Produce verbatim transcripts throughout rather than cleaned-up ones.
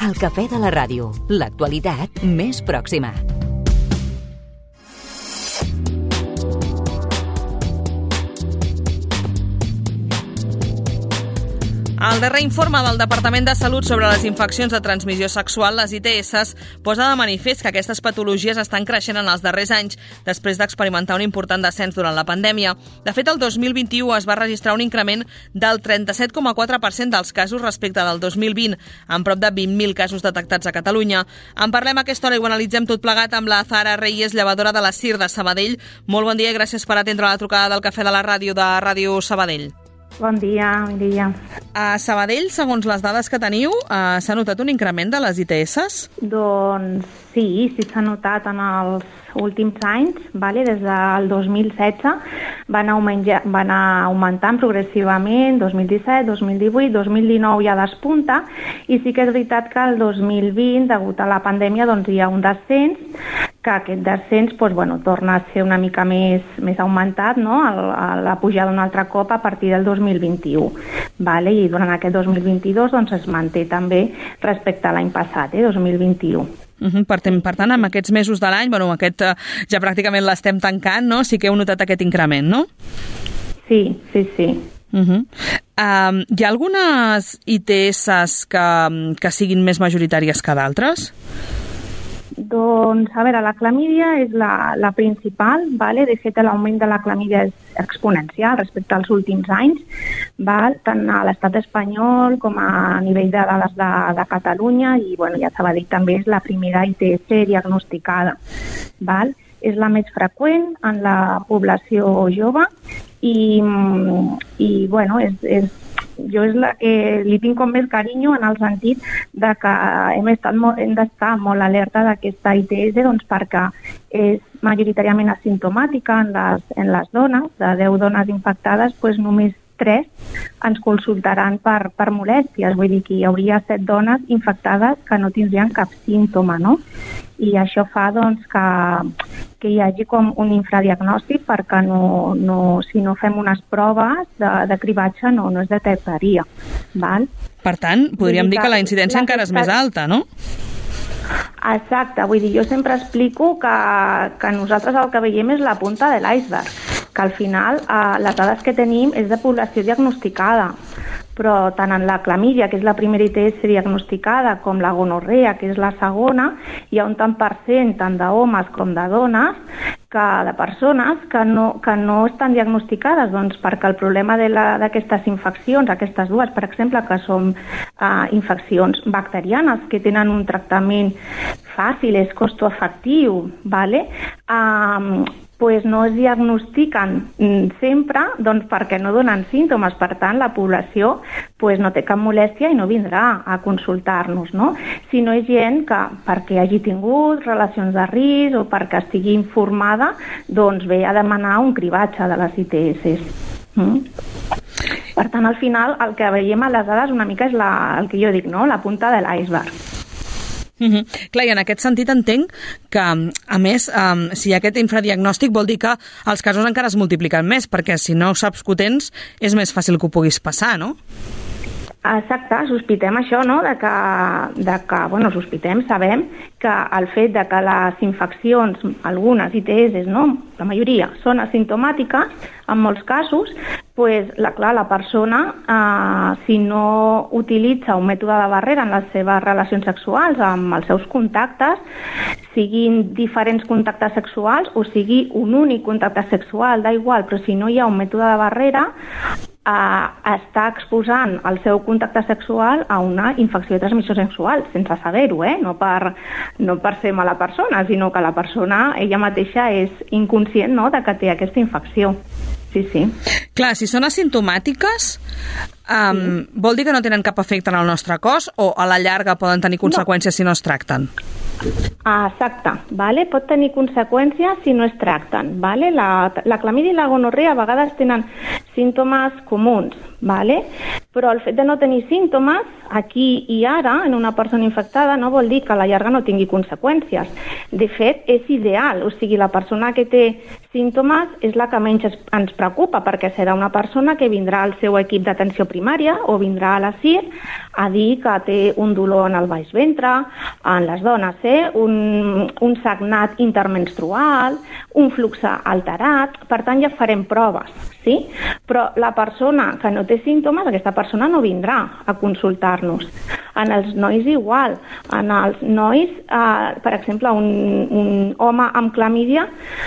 El cafè de la ràdio, l'actualitat més pròxima. El darrer informe del Departament de Salut sobre les infeccions de transmissió sexual, les I T S, posa de manifest que aquestes patologies estan creixent en els darrers anys després d'experimentar un important descens durant la pandèmia. De fet, el dos mil vint-i-u es va registrar un increment del trenta-set coma quatre per cent dels casos respecte del dos mil vint, amb prop de vint mil casos detectats a Catalunya. En parlem a aquesta hora i ho analitzem tot plegat amb la Zahara Reyes, llevadora de la C I R de Sabadell. Molt bon dia i gràcies per atendre la trucada del Cafè de la Ràdio de Ràdio Sabadell. Bon dia, Mireia. A Sabadell, segons les dades que teniu, eh, s'ha notat un increment de les I T S? Doncs sí, sí s'ha notat en els últims anys, vale? Des del dos mil setze van, augmentar, van anar augmentant progressivament, dos mil disset, dos mil divuit, dos mil dinou ja despunta, i sí que és veritat que el dos mil vint, degut a la pandèmia, doncs hi ha un descens, que aquest descens doncs, bueno, torna a ser una mica més, més augmentat, no? El, la pujada un altre cop a partir del dos mil vint-i-u. Vale? I durant aquest dos mil vint-i-dos doncs, es manté també respecte a l'any passat, eh? dos mil vint-i-u. Uh-huh. Per, per tant, en aquests mesos de l'any, bueno, aquest uh, ja pràcticament l'estem tancant, no? Sí que heu notat aquest increment, no? Sí, sí, sí. Uh-huh. Um, hi ha algunes I T S que, que siguin més majoritàries que d'altres? Doncs, a veure, la clamídia és la, la principal, vale? De fet, l'augment de la clamídia és exponencial respecte als últims anys, val? Tant a l'estat espanyol com a nivell de dades de, de Catalunya, i bueno, ja s'ha dit també és la primera I T S diagnosticada. Val? És la més freqüent en la població jove i, i bueno, és, és jo és la que li tinc com més carinyo en el sentit de que hem estat molt, hem d'estar molt alerta d'aquesta I T S, doncs perquè és majoritàriament asimptomàtica en les, en les dones. De deu dones infectades, doncs només tres ens consultaran per, per molèsties, vull dir que hi hauria set dones infectades que no tindrien cap símptoma, no? I això fa doncs, que, que hi hagi com un infradiagnòstic perquè no, no, si no fem unes proves de, de cribatge no, no es detectaria. Val? Per tant, podríem dir que, dir que la incidència la encara és més alta, no? Exacte, vull dir, jo sempre explico que, que nosaltres el que veiem és la punta de l'iceberg, que al final eh, les dades que tenim és de població diagnosticada, però tant en la clamídia, que és la primera I T S diagnosticada, com la gonorrea, que és la segona, hi ha un tant per cent tant d'homes com de dones, que de persones que no, que no estan diagnosticades, doncs perquè el problema d'aquestes infeccions, aquestes dues, per exemple, que són uh, infeccions bacterianes, que tenen un tractament fàcil, és costoefectiu, vale? Um, pues no es diagnostiquen sempre doncs, perquè no donen símptomes. Per tant, la població pues, no té cap molèstia i no vindrà a consultar-nos, no? Si no és gent que perquè hagi tingut relacions de risc o perquè estigui informada, doncs ve a demanar un cribatge de les I T S. Mm? Per tant, al final, el que veiem a les dades una mica és la, el que jo dic, no? La punta de l'iceberg. Uh-huh. Clar, i en aquest sentit entenc que, a més, um, si hi ha aquest infradiagnòstic vol dir que els casos encara es multipliquen més, perquè si no saps que ho tens és més fàcil que ho puguis passar, no? Exacte, sospitem això, no? De que, de que, bueno, sospitem, sabem que el fet de que les infeccions, algunes I T S, no? La majoria, són asimptomàtiques, en molts casos, pues, la, clar, la persona, eh, si no utilitza un mètode de barrera en les seves relacions sexuals, amb els seus contactes, siguin diferents contactes sexuals o sigui un únic contacte sexual, da igual, però si no hi ha un mètode de barrera, eh, està exposant el seu contacte sexual a una infecció de transmissió sexual, sense saber-ho, eh? no, per, no per ser mala persona, sinó que la persona, ella mateixa, és inconscient, no?, de que té aquesta infecció. Sí, sí. Clar, si són asimptomàtiques, um, sí. vol dir que no tenen cap efecte en el nostre cos o a la llarga poden tenir conseqüències no. si no es tracten? Exacte, vale? Pot tenir conseqüències si no es tracten. Vale? La, la clamídia i la gonorrea a vegades tenen símptomes comuns, vale? Però el fet de no tenir símptomes aquí i ara en una persona infectada no vol dir que a la llarga no tingui conseqüències. De fet, és ideal, o sigui, la persona que té símptomes és la que menys ens preocupa, perquè serà una persona que vindrà al seu equip d'atenció primària o vindrà a la C I R a dir que té un dolor en el baix ventre, en les dones, eh? un, un sagnat intermenstrual, un flux alterat, per tant ja farem proves, sí? Però la persona que no té símptomes, aquesta persona no vindrà a consultar-nos. En els nois igual, en els nois, eh, per exemple, un, un home amb clamídia,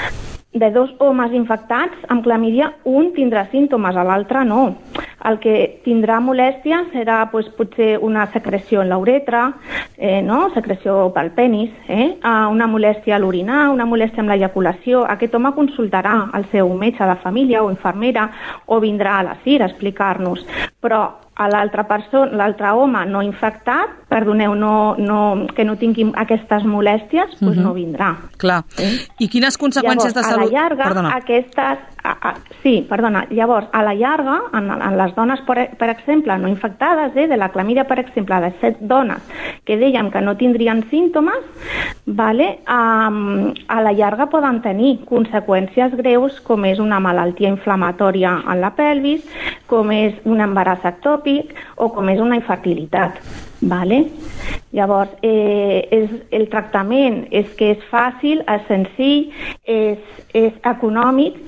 de dos homes infectats amb clamídia, un tindrà símptomes, l'altre no. El que tindrà molèstia serà doncs, potser una secreció en l'uretra, eh, no? Secreció pel penis, eh? una molèstia a l'orinar, una molèstia amb l'ejaculació. Aquest home consultarà el seu metge de família o infermera o vindrà a la C I R a explicar-nos. Però a l'altra persona, l'altre home no infectat, perdoneu, no, no, que no tingui aquestes molèsties, doncs uh-huh. no vindrà. Clar. Sí? I quines conseqüències llavors, de salut... A la llarga, perdona. aquestes... A, a, sí, perdona. Llavors, a la llarga, en, en les dones, per, per exemple, no infectades, eh, de la clamídia, per exemple, de set dones que deien que no tindrien símptomes, vale, um, a la llarga poden tenir conseqüències greus, com és una malaltia inflamatòria en la pelvis, com és un embaràs ectòpic o com és una infertilitat. Vale? Llavors, eh, és, el tractament és que és fàcil, és senzill, és, és econòmic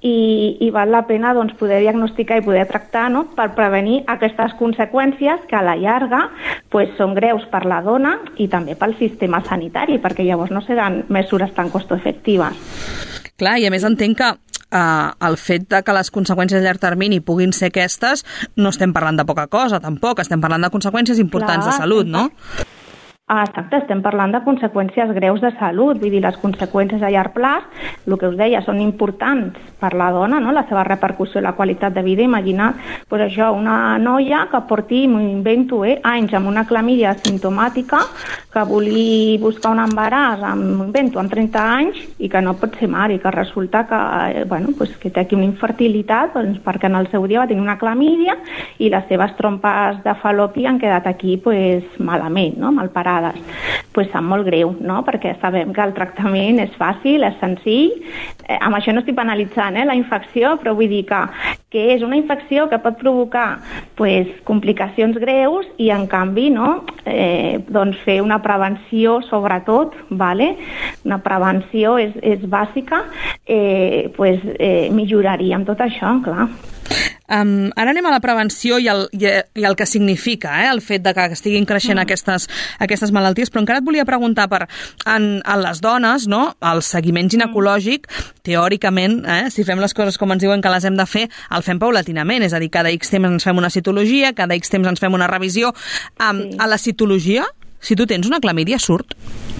i, i val la pena doncs, poder diagnosticar i poder tractar, no?, per prevenir aquestes conseqüències que a la llarga pues, són greus per la dona i també pel sistema sanitari, perquè llavors no seran mesures tan costoefectives. Clar, i a més entenc que Uh, el fet de que les conseqüències a llarg termini puguin ser aquestes, no estem parlant de poca cosa, tampoc. Estem parlant de conseqüències importants Clar, de salut, no? Ah, exacte, estem parlant de conseqüències greus de salut, vull dir, les conseqüències a llarg plaç, el que us deia, són importants per la dona, no?, la seva repercussió i la qualitat de vida. Imaginar, doncs això, una noia que porti, m'ho invento, eh, anys amb una clamídia simptomàtica, que vulgui buscar un embaràs, m'ho invento, amb trenta anys, i que no pot ser mare, i que resulta que, eh, bueno, pues, que té aquí una infertilitat, doncs, perquè en el seu dia va tenir una clamídia i les seves trompes de fal·lopi han quedat aquí pues, malament, no?, malparades. Pues sap molt greu, no?, perquè sabem que el tractament és fàcil, és senzill. Eh, amb això no estic penalitzant eh, la infecció, però vull dir que, que és una infecció que pot provocar pues, complicacions greus i, en canvi, no, eh, doncs fer una prevenció, sobretot, vale? Una prevenció és, és bàsica, eh, pues, eh, milloraria amb tot això, clar. Um, ara anem a la prevenció i el, i, i el que significa eh, el fet de que estiguin creixent mm. aquestes, aquestes malalties, però encara et volia preguntar per en, en les dones, no? El seguiment ginecològic, teòricament, eh, si fem les coses com ens diuen que les hem de fer, el fem paulatinament, és a dir, cada X temps ens fem una citologia, cada X temps ens fem una revisió. Um, sí. A la citologia, si tu tens una clamídia, surt?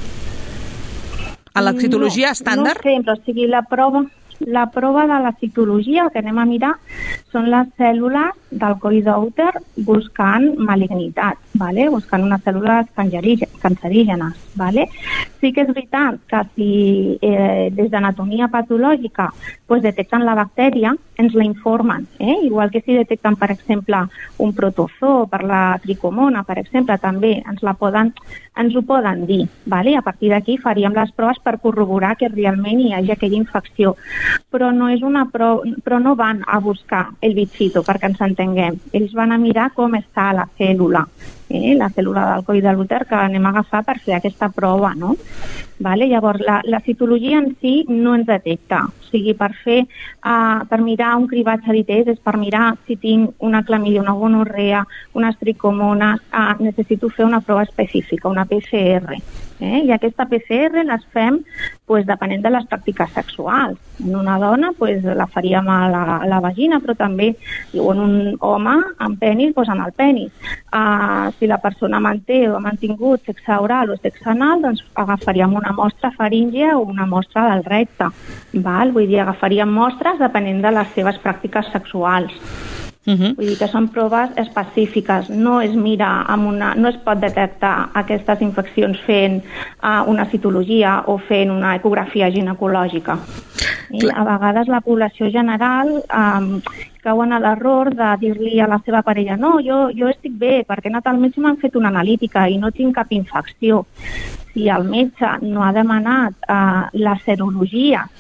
A la citologia no, estàndard? No sempre, o sigui, la prova... La prova de la citologia, el que anem a mirar, són les cèl·lules del coll d'úter buscant malignitat, vale? Buscant unes cèl·lules cancerígenes. Vale? Sí que és veritat que si eh, des d'anatomia patològica pues, detecten la bactèria, ens la informen. Eh? Igual que si detecten, per exemple, un protozoo per la tricomona, per exemple, també ens, la poden, ens ho poden dir. Vale? A partir d'aquí faríem les proves per corroborar que realment hi hagi aquella infecció. Però no, és una prova, però no van a buscar el bitxito, perquè ens entenguem. Ells van a mirar com està la cèl·lula, eh? la cèl·lula del coll de l'úter que anem a agafar per fer aquesta prova, no? Vale? Llavors, la, la citologia en si no ens detecta. O sigui, per fer, uh, per mirar un cribatge d'I T S, és per mirar si tinc una clamídia, una gonorrea, unes tricomones, uh, necessito fer una prova específica, una P C R. Eh? I aquesta P C R les fem pues, depenent de les pràctiques sexuals. En una dona pues, la faríem a la, a la vagina, però també o en un home amb penis, pues, en el penis. Uh, si la persona manté o ha mantingut sexe oral o sexe anal, doncs agafaríem una mostra faríngea o una mostra del recte. Val? Vull dir, agafaríem mostres depenent de les seves pràctiques sexuals. Uh-huh. Vull dir que són proves específiques, no es mira amb una, no es pot detectar aquestes infeccions fent uh, una citologia o fent una ecografia ginecològica. I a vegades la població general um, cau en l'error de dir-li a la seva parella no, jo, jo estic bé perquè he anat al metge i m'han fet una analítica i no tinc cap infecció. Si el metge no ha demanat uh, la serologia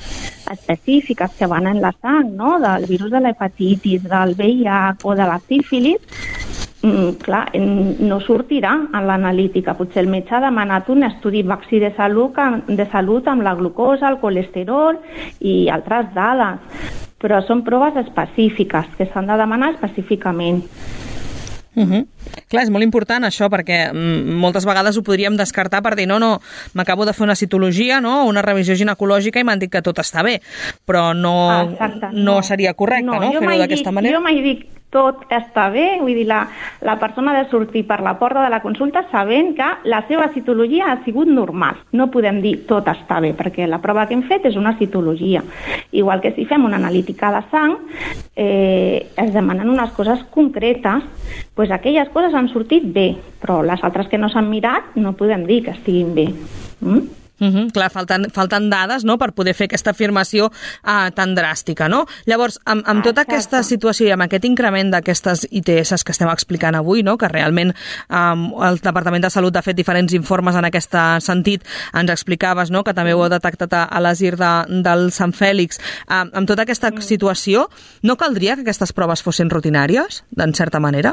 específiques que van en la sang, no? Del virus de l'hepatitis, del V I H o de la sífilis, mm, clar, no sortirà en l'analítica. Potser el metge ha demanat un estudi vaccí de salut, de salut amb la glucosa, el colesterol i altres dades, però són proves específiques que s'han de demanar específicament. Uh-huh. Clar, és molt important això, perquè mm, moltes vegades ho podríem descartar per dir no, no, m'acabo de fer una citologia, no, una revisió ginecològica i m'han dit que tot està bé, però no, Exacte, no, no seria correcte, no, no fer-ho d'aquesta manera. Jo mai dic tot està bé, vull dir, la, la persona ha de sortir per la porta de la consulta sabent que la seva citologia ha sigut normal. No podem dir tot està bé, perquè la prova que hem fet és una citologia. Igual que si fem una analítica de sang, eh, es demanen unes coses concretes, doncs aquelles coses han sortit bé, però les altres que no s'han mirat no podem dir que estiguin bé. Mm? Uh-huh, clar, falten, falten dades, no?, per poder fer aquesta afirmació uh, tan dràstica, no? Llavors, amb, amb tota Exacte. aquesta situació i amb aquest increment d'aquestes I T S que estem explicant avui, no?, que realment um, el Departament de Salut ha fet diferents informes en aquest sentit, ens explicaves, no?, que també ho heu detectat a, a l'A S I R de, del Sant Fèlix. Uh, amb tota aquesta mm. situació, no caldria que aquestes proves fossin rutinàries, d'en certa manera?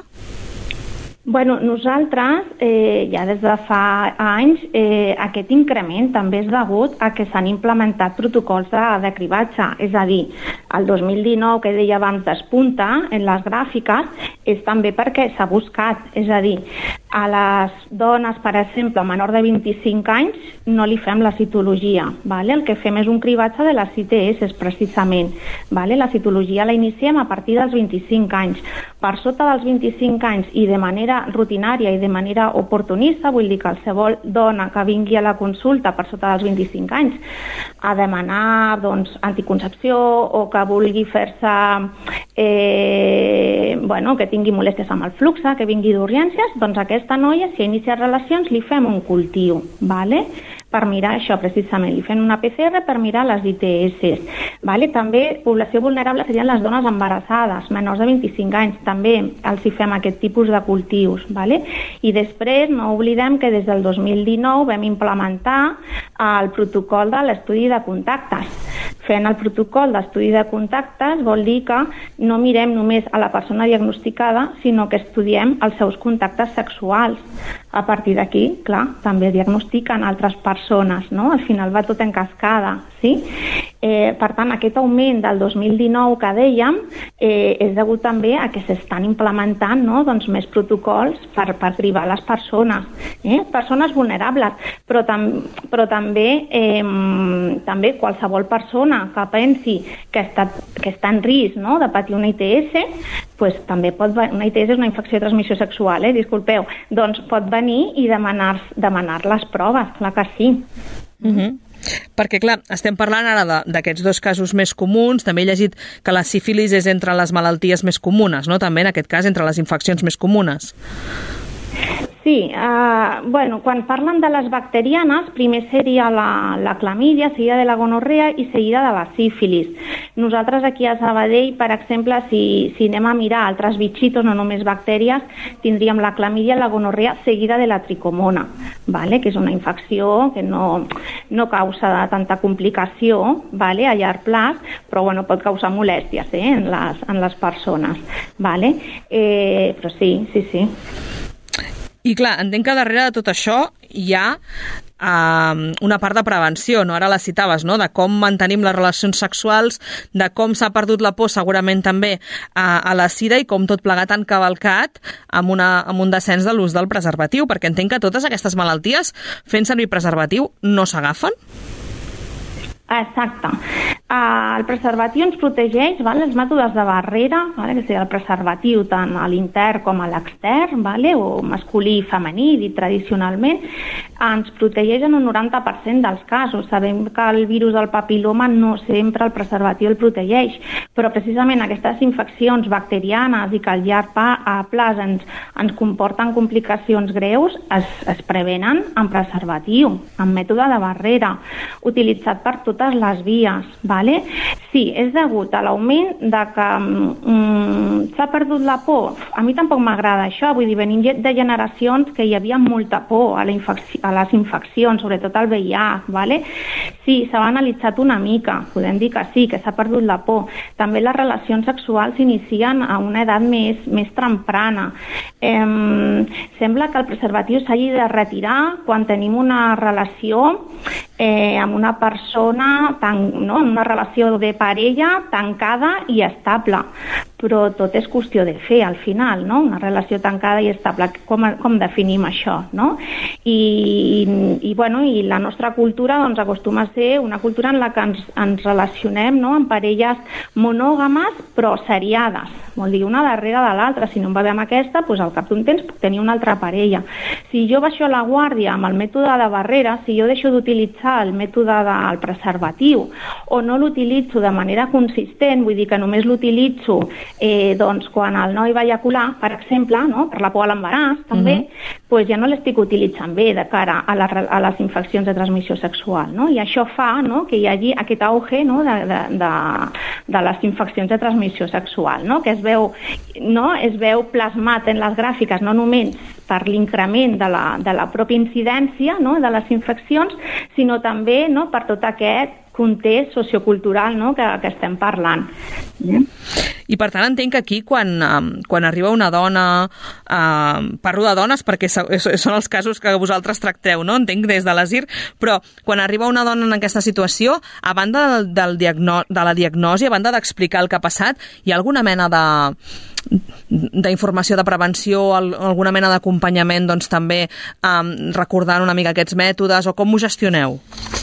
Bueno, nosaltres, eh, ja des de fa anys, eh, aquest increment també és degut a que s'han implementat protocols de, de cribatge. És a dir, el dos mil dinou, que deia abans despunta en les gràfiques, és també perquè s'ha buscat. És a dir, a les dones, per exemple, menor de vint-i-cinc anys, no li fem la citologia. Vale? El que fem és un cribatge de les I T S, precisament. Vale? La citologia la iniciem a partir dels vint-i-cinc anys. Per sota dels vint-i-cinc anys i de manera rutinària i de manera oportunista, vull dir que qualsevol dona que vingui a la consulta per sota dels vint-i-cinc anys a demanar doncs, anticoncepció o que vulgui fer-se eh, bueno, que tingui molèsties amb el flux, que vingui d'urgències, doncs aquesta noia, si ha iniciat relacions, li fem un cultiu, vale? Per mirar això precisament, li fem una P C R per mirar les I T S. Vale? També població vulnerable serien les dones embarassades, menors de vint-i-cinc anys, també els hi fem aquest tipus de cultius. Vale? I després no oblidem que des del dos mil dinou vam implementar el protocol de l'estudi de contactes. Fent el protocol d'estudi de contactes vol dir que no mirem només a la persona diagnosticada, sinó que estudiem els seus contactes sexuals. A partir d'aquí, clar, també diagnostiquen altres persones, no? Al final va tot en cascada, sí? Eh, per tant, aquest augment del dos mil dinou que dèiem eh, és degut també a que s'estan implementant, no?, doncs, més protocols per, per privar les persones, eh? persones vulnerables, però, tam però també, eh, també qualsevol persona que pensi que està, que està en risc, no?, de patir una I T S, pues, també pot, una I T S és una infecció de transmissió sexual, eh? disculpeu, doncs pot venir i demanar, demanar les proves, clar que sí. Uh-huh. Perquè, clar, estem parlant ara d'aquests dos casos més comuns. També he llegit que la sífilis és entre les malalties més comunes, no? També, en aquest cas, entre les infeccions més comunes. Sí, eh, bueno, quan parlen de les bacterianes, primer seria la, la clamídia, seguida de la gonorrea i seguida de la sífilis. Nosaltres aquí a Sabadell, per exemple, si, si anem a mirar altres bitxitos, no només bactèries, tindríem la clamídia i la gonorrea seguida de la tricomona, vale? Que és una infecció que no, no causa tanta complicació, vale? A llarg plaç, però bueno, pot causar molèsties eh? en, les, en les persones. Vale? Eh, però sí, sí, sí. I clar, entenc que darrere de tot això hi ha uh, una part de prevenció, no? Ara la citaves, no? De com mantenim les relacions sexuals, de com s'ha perdut la por segurament també a, a la sida i com tot plegat han cavalcat amb, una, amb un descens de l'ús del preservatiu, perquè entenc que totes aquestes malalties fent servir preservatiu no s'agafen? Exacte. Uh, el preservatiu ens protegeix, vale? Els mètodes de barrera, vale? Que seria el preservatiu tant a l'intern com a l'extern, vale? O masculí i femení, dit tradicionalment, ens protegeix en un noranta per cent dels casos. Sabem que el virus del papiloma no sempre el preservatiu el protegeix, però precisament aquestes infeccions bacterianes i que al llarg plaç ens, ens comporten complicacions greus es, es prevenen amb preservatiu, amb mètode de barrera, utilitzat per totes les vies, vale? Sí, és degut a l'augment de que mm, s'ha perdut la por. A mi tampoc m'agrada això, vull dir, venim de generacions que hi havia molta por a la infecció, a les infeccions, sobretot el V I H, ¿vale? Sí, s'ha analitzat una mica, podem dir que sí, que s'ha perdut la por. També les relacions sexuals s'inicien a una edat més, més temprana. Eh, sembla que el preservatiu s'hagi de retirar quan tenim una relació eh, amb una persona, tan, no? una relació de parella tancada i estable. Però tot és qüestió de fer, al final, no? Una relació tancada i estable. Com, com definim això, no? I, i, bueno, i la nostra cultura doncs, acostuma a ser una cultura en la que ens, ens relacionem, no? amb parelles monògames però seriades. Vol dir, una darrere de l'altra. Si no em va bé amb aquesta, doncs al cap d'un temps puc tenir una altra parella. Si jo baixo la guàrdia amb el mètode de barrera, si jo deixo d'utilitzar el mètode del preservatiu o no l'utilitzo de manera consistent, vull dir que només l'utilitzo Eh, doncs quan el noi va ejacular, per exemple, no? per la por a l'embaràs, també, uh-huh. pues ja no l'estic utilitzant bé de cara a, la, a les infeccions de transmissió sexual. No? I això fa no? que hi hagi aquest auge no? de, de, de, de les infeccions de transmissió sexual, no? que es veu, no? es veu plasmat en les gràfiques, no només per l'increment de la, de la pròpia incidència no? de les infeccions, sinó també no? per tot aquest context sociocultural no? que, que estem parlant. Yeah. I per tant entenc que aquí quan, eh, quan arriba una dona, eh, parlo de dones perquè són els casos que vosaltres tracteu, no? Entenc des de l'A S I R, però quan arriba una dona en aquesta situació, a banda del, del diagno, de la diagnosi, a banda d'explicar el que ha passat, hi ha alguna mena de d'informació de prevenció, alguna mena d'acompanyament doncs també eh, recordant una mica aquests mètodes, o com ho gestioneu?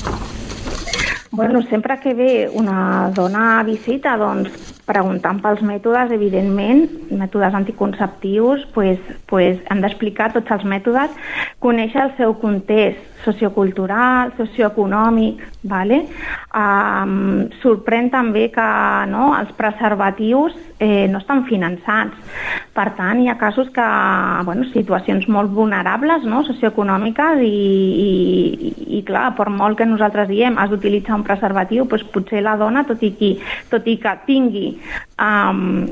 Bueno, sempre que ve una dona a visita, doncs, preguntant pels mètodes, evidentment, mètodes anticonceptius, pues, pues, hem d'explicar tots els mètodes, conèixer el seu context sociocultural, socioeconòmic, ¿vale? Um, sorprèn també que no, els preservatius eh, no estan finançats. Per tant, hi ha casos que, bueno, situacions molt vulnerables, no?, socioeconòmiques i, i, i clar, per molt que nosaltres diem has d'utilitzar un preservatiu, doncs potser la dona, tot i, qui, tot i que tingui um,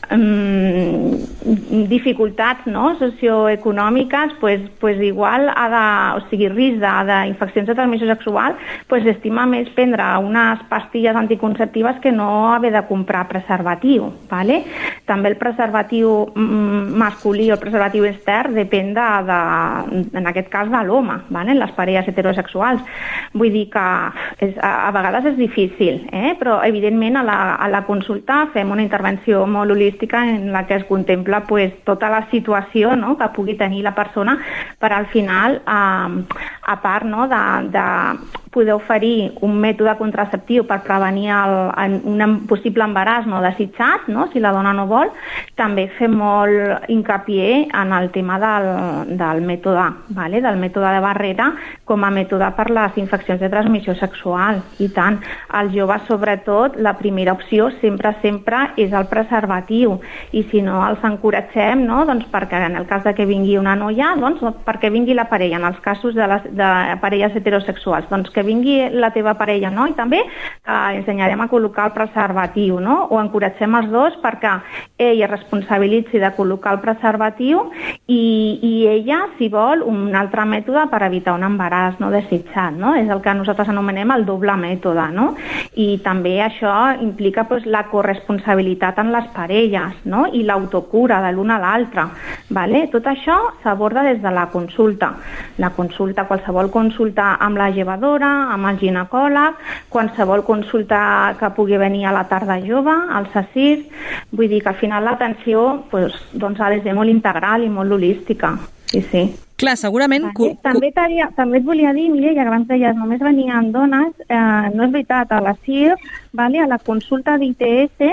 um, dificultats no? socioeconòmiques, pues, pues igual ha de, o sigui, risc d'infeccions de transmissió sexual, pues estima més prendre unes pastilles anticonceptives que no haver de comprar preservatiu, ¿vale? També el preservatiu masculí o el preservatiu extern depèn de, de, en aquest cas de l'home, ¿vale? Les parelles heterosexuals. Vull dir que és, a, a vegades és difícil, eh? Però evidentment a la, a la consulta fem una intervenció molt holística en la que es contempla pues, tota la situació no? que pugui tenir la persona per al final, eh, a part no? de, de poder oferir un mètode contraceptiu per prevenir el, un possible embaràs no desitjat, no? Si la dona no vol, també fem molt hincapié en el tema del, del mètode, ¿vale? Del mètode de barrera com a mètode per les infeccions de transmissió sexual. I tant, als joves sobretot, la primera opció sempre, sempre és el preservatiu. I si no els encoratgem, no? Doncs perquè en el cas de que vingui una noia, doncs perquè vingui la parella. En els casos de, les, de parelles heterosexuals, doncs que vingui la teva parella, no? I també eh, ensenyarem a col·locar el preservatiu, no? O encoratgem els dos perquè ell es responsabilitzi de col·locar el preservatiu i, i ella, si vol, un altre mètode per evitar un embaràs no desitjat, no? És el que nosaltres anomenem el doble mètode, no? I també això implica pues, la corresponsabilitat en les parelles, no? I l'autocura de l'una a l'altra, ¿vale? Tot això s'aborda des de la consulta. La consulta, qualsevol consulta amb la llevadora, amb el ginecòleg, qualsevol consulta que pugui venir a la tarda jove, al S A S I R, vull dir que al final l'atenció pues, doncs, ha de ser molt integral i molt holística. Sí, sí. Clar, segurament... Vale. També, taria, també et volia dir, Mireia, que abans deies només venien dones, eh, no és veritat, a la S I R, vale, a la consulta d'I T S,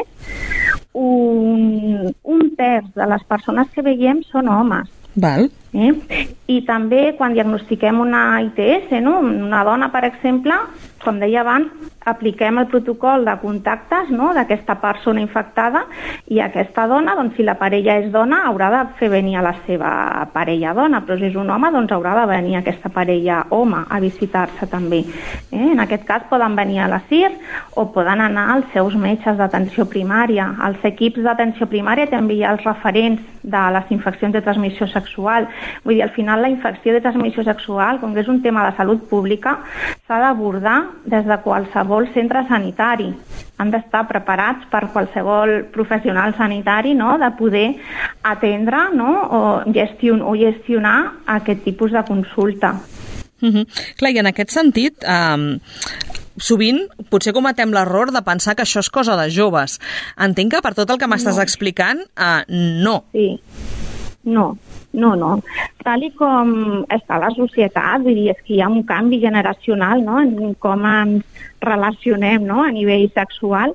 un, un terç de les persones que veiem són homes. Val. Eh? I també quan diagnostiquem una I T S, no? Una dona, per exemple, com deia abans, apliquem el protocol de contactes, no?, d'aquesta persona infectada, i aquesta dona, doncs, si la parella és dona, haurà de fer venir a la seva parella dona, però si és un home, doncs haurà de venir aquesta parella home a visitar-se també. Eh? En aquest cas poden venir a la C I R o poden anar als seus metges d'atenció primària. Als equips d'atenció primària també hi ha els referents de les infeccions de transmissió sexual. Vull dir, al final la infecció de transmissió sexual, com que és un tema de salut pública, s'ha d'abordar des de qualsevol centre sanitari. Han d'estar preparats per qualsevol professional sanitari, no?, de poder atendre, no?, o, gestion, o gestionar aquest tipus de consulta. Uh-huh. Clar, i en aquest sentit, eh, sovint potser cometem l'error de pensar que això és cosa de joves. Entenc que per tot el que m'estàs no. explicant, eh, no. Sí, no. No, no. Tal i com està la societat, vull dir, és que hi ha un canvi generacional, no?, en com ens relacionem, no?, a nivell sexual,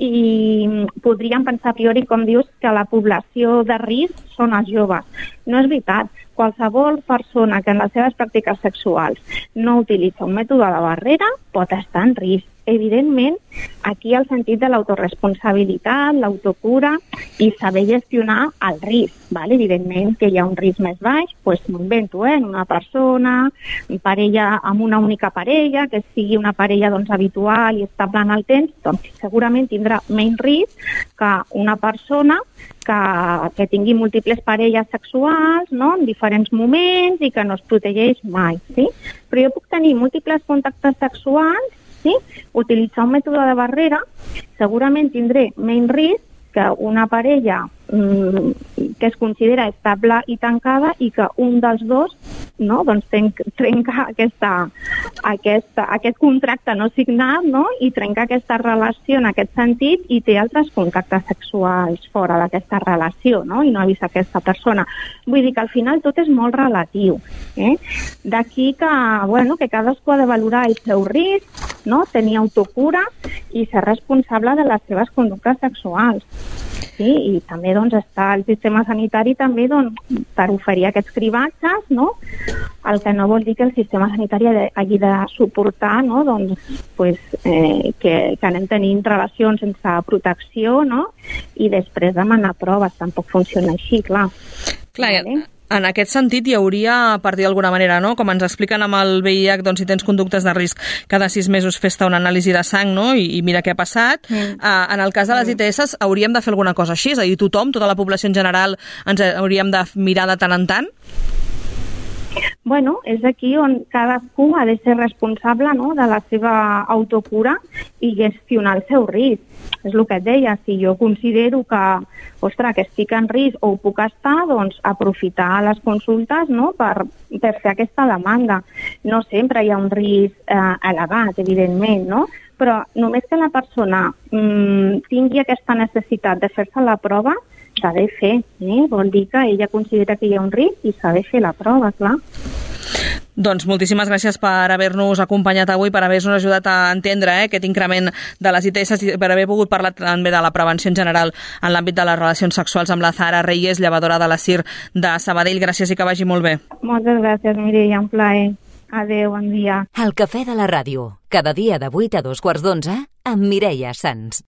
i podríem pensar a priori, com dius, que la població de risc són els joves. No és veritat. Qualsevol persona que en les seves pràctiques sexuals no utilitza un mètode de barrera pot estar en risc. Evidentment, aquí el sentit de l'autoresponsabilitat, l'autocura i saber gestionar el risc. Vale? Evidentment que hi ha un risc més baix, doncs m'ho invento, eh? En una persona, parella amb una única parella, que sigui una parella doncs, habitual i estable en el temps, doncs segurament tindrà menys risc que una persona que, que tingui múltiples parelles sexuals, no?, en diferents moments i que no es protegeix mai. Sí? Però jo puc tenir múltiples contactes sexuals, sí? Utilitzar un mètode de barrera, segurament tindré menys risc que una parella mmm, que es considera estable i tancada i que un dels dos, no, doncs trenca, trenca aquesta, aquesta, aquest contracte no signat, no, i trenca aquesta relació en aquest sentit i té altres contactes sexuals fora d'aquesta relació, no, i no avisa aquesta persona. Vull dir que al final tot és molt relatiu. Eh? D'aquí que, bueno, que cadascú ha de valorar el seu risc, no, tenir autocura i ser responsable de les seves conductes sexuals. Sí, i també doncs, està el sistema sanitari també doncs, per oferir aquests cribatges, no? El que no vol dir que el sistema sanitari hagi de suportar, no? Doncs, pues, eh, que, que anem tenint relacions sense protecció, no? I després demanar proves. Tampoc funciona així, clar. Clar, vale? En aquest sentit hi hauria, per dir d'alguna manera, no? Com ens expliquen amb el V I H, doncs, si tens conductes de risc, cada sis mesos fes-te una anàlisi de sang, no? I, i mira què ha passat. Mm. Uh, en el cas de les I T S hauríem de fer alguna cosa així? És a dir, tothom, tota la població en general, ens hauríem de mirar de tant en tant? Bueno, és aquí on cadascú ha de ser responsable, no?, de la seva autocura i gestionar el seu risc. És el que et deia, si jo considero que, ostres, que estic en risc o ho puc estar, doncs aprofitar les consultes, no?, per, per fer aquesta demanda. No sempre hi ha un risc eh, elevat, evidentment, no?, però només que la persona mmm, tingui aquesta necessitat de fer-se la prova, s'ha de fer, eh? Vol dir que ella considera que hi ha un risc i s'ha de fer la prova, clar. Doncs moltíssimes gràcies per haver-nos acompanyat avui, per haver-nos ajudat a entendre eh, aquest increment de les I T S i per haver pogut parlar també de la prevenció en general en l'àmbit de les relacions sexuals amb la Zahara Reyes, llevadora de la C I R de Sabadell. Gràcies i que vagi molt bé. Moltes gràcies, Mireia, un plaer. Adéu, bon dia. El Cafè de la Ràdio, cada dia de vuit a dos quarts d'onze, amb Mireia Sans.